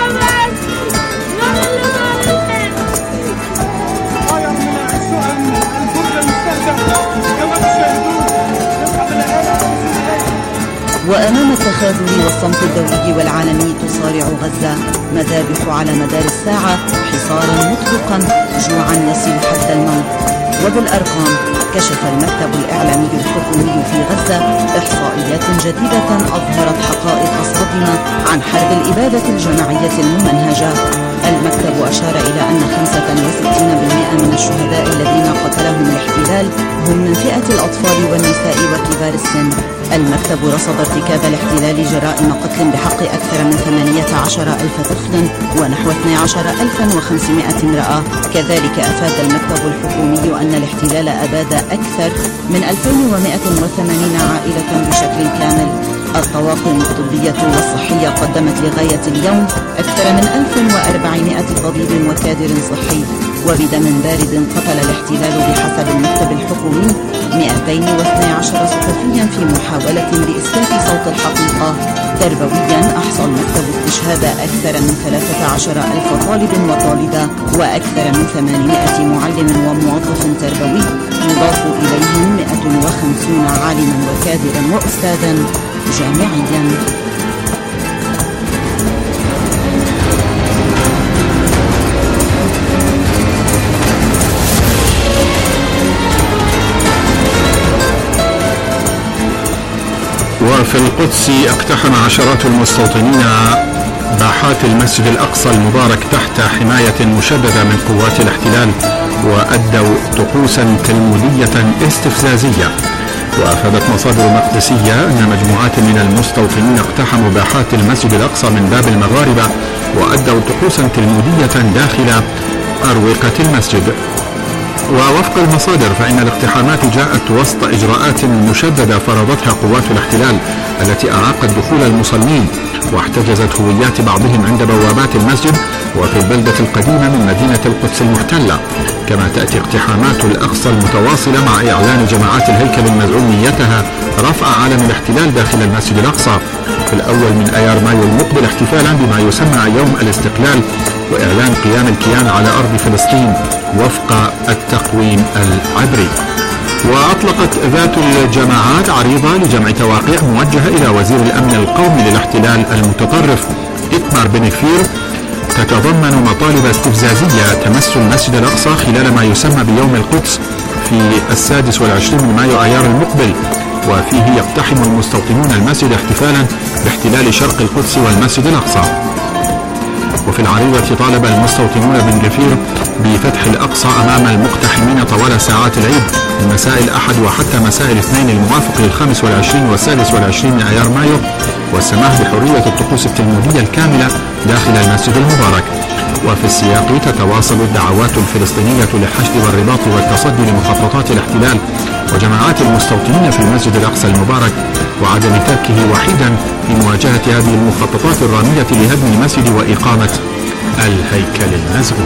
وأمام التخاذل والصمت الدولي والعالمي تصارع غزة مذابح على مدار الساعة حصارا مطبقا جوعا يصل حد الموت. وبالأرقام كشف المكتب الإعلامي الحكومي في غزة إحصائيات جديدة أظهرت حقائق صادمة عن حرب الإبادة الجماعية الممنهجة. المكتب أشار إلى أن 65% من الشهداء الذين قتلهم الاحتلال هم من فئة الأطفال والنساء وكبار السن. المكتب رصد ارتكاب الاحتلال جرائم قتل بحق أكثر من 18,000 طفل ونحو 12,500 امرأة. كذلك أفاد المكتب الحكومي أن الاحتلال أباد أكثر من 2180 عائلة بشكل كامل. الطواقم الطبية والصحية قدمت لغاية اليوم أكثر من 1400 طبيب وكادر صحي. وبدم بارد قتل الاحتلال بحسب المكتب الحكومي 212 صحفيا في محاولة لإسكات صوت الحقيقة. تربويا أحصى المكتب استشهاد أكثر من 13,000 طالب وطالبة وأكثر من 800 معلم وموظف تربوي، يضاف إليهم 150 عالما وكادرا وأستاذا جامعيا. وفي القدس اقتحم عشرات المستوطنين باحات المسجد الأقصى المبارك تحت حماية مشددة من قوات الاحتلال وأدوا طقوسا تلمودية استفزازية. وأفادت مصادر مقدسية أن مجموعات من المستوطنين اقتحموا باحات المسجد الأقصى من باب المغاربة وأدوا طقوسا تلمودية داخل أروقة المسجد. ووفق المصادر فإن الاقتحامات جاءت وسط إجراءات مشددة فرضتها قوات الاحتلال التي أعاقت دخول المصلين واحتجزت هويات بعضهم عند بوابات المسجد وفي البلدة القديمة من مدينة القدس المحتلة. كما تأتي اقتحامات الأقصى المتواصلة مع إعلان جماعات الهيكل المزعوم نيتها رفع علم الاحتلال داخل المسجد الأقصى في الأول من أيار مايو المقبل احتفالا بما يسمى يوم الاستقلال وإعلان قيام الكيان على أرض فلسطين وفق التقويم العبري. وأطلقت ذات الجماعات عريضة لجمع توقيع موجهة إلى وزير الأمن القومي للاحتلال المتطرف إتمار بن غفير تتضمن مطالب استفزازية تمس المسجد الأقصى خلال ما يسمى بيوم القدس في 26 من مايو أيار المقبل، وفيه يقتحم المستوطنون المسجد احتفالا باحتلال شرق القدس والمسجد الأقصى. وفي العريضة طالب المستوطنون بن غفير بفتح الأقصى أمام المقتحمين طوال ساعات العيد من مساء الأحد وحتى مساء الاثنين الموافق لل25 وال26 من أيار مايو، والسماح بحرية الطقوس التلمودية الكاملة داخل المسجد المبارك. وفي السياق تتواصل الدعوات الفلسطينية للحشد والرباط والتصدي لمخططات الاحتلال وجماعات المستوطنين في المسجد الأقصى المبارك وعدم تركه وحيدا في مواجهة هذه المخططات الرامية لهدم المسجد وإقامة الهيكل المزعوم.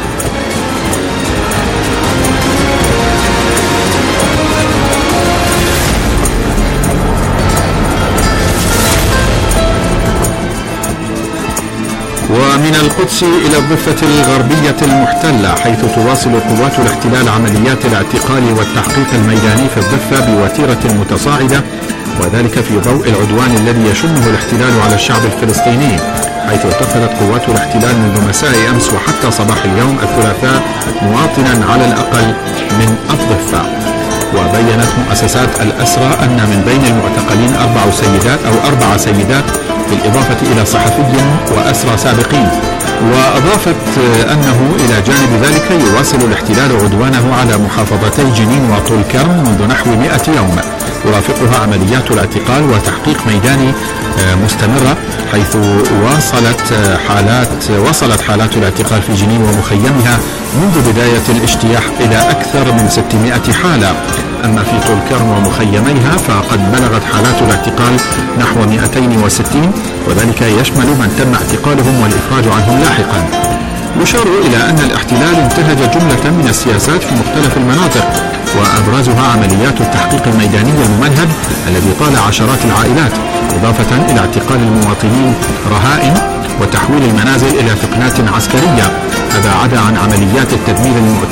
ومن القدس إلى الضفة الغربية المحتلة، حيث تواصل قوات الاحتلال عمليات الاعتقال والتحقيق الميداني في الضفة بوتيرة متصاعدة، وذلك في ضوء العدوان الذي يشنه الاحتلال على الشعب الفلسطيني، حيث اعتقلت قوات الاحتلال منذ مساء أمس وحتى صباح اليوم الثلاثاء مواطنا على الأقل من الضفة. وبينت مؤسسات الأسرى أن من بين المعتقلين 4 سيدات بالإضافة إلى صحفي وأسرى سابقين. وأضافت أنه إلى جانب ذلك يواصل الاحتلال عدوانه على محافظتي جنين وطول كرم منذ نحو 100 يوم، يرافقها عمليات الاعتقال وتحقيق ميداني مستمرة، حيث وصلت حالات الاعتقال في جنين ومخيمها منذ بداية الاجتياح إلى أكثر من 600 حالة. أما في طول كرم ومخيميها فقد بلغت حالات الاعتقال نحو 260، وذلك يشمل من تم اعتقالهم والإفراج عنهم لاحقا. يشار إلى أن الاحتلال انتهج جملة من السياسات في مختلف المناطق، وأبرزها عمليات التحقيق الميداني الممنهج الذي طال عشرات العائلات، إضافة إلى اعتقال المواطنين رهائن وتحويل المنازل إلى ثقنات عسكرية. هذا عدا عن عمليات التدمير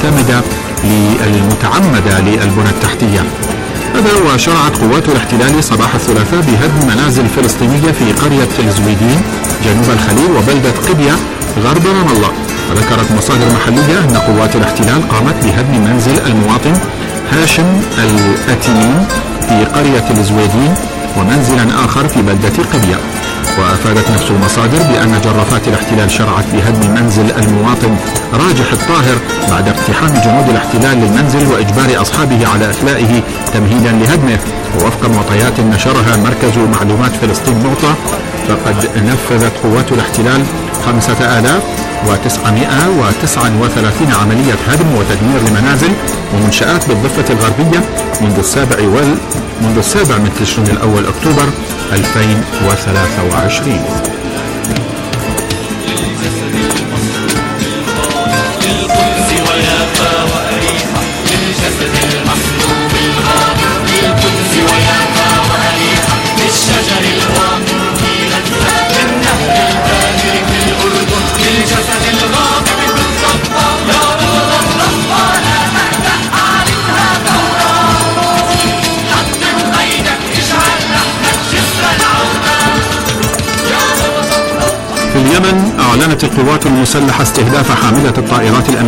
المتعمدة للبنى التحتية. هذا وشرعت قوات الاحتلال صباح الثلاثاء بهدم منازل فلسطينية في قرية الزويدين جنوب الخليل وبلدة قبية غرب رام الله. وذكرت مصادر محلية أن قوات الاحتلال قامت بهدم منزل المواطن هاشم الأتيمين في قرية الزويدين ومنزلا آخر في بلدة قبية. وأفادت نفس المصادر بأن جرافات الاحتلال شرعت بهدم منزل المواطن راجح الطاهر بعد اقتحام جنود الاحتلال للمنزل وإجبار أصحابه على إخلائه تمهيدا لهدمه. ووفق معطيات نشرها مركز معلومات فلسطين نقطة، فقد نفذت قوات الاحتلال 5939 عملية هدم وتدمير لمنازل ومنشآت بالضفة الغربية منذ السابع من تشرين الأول أكتوبر 2023. في اليمن أعلنت القوات المسلحة استهداف حاملة الطائرات الأمريكية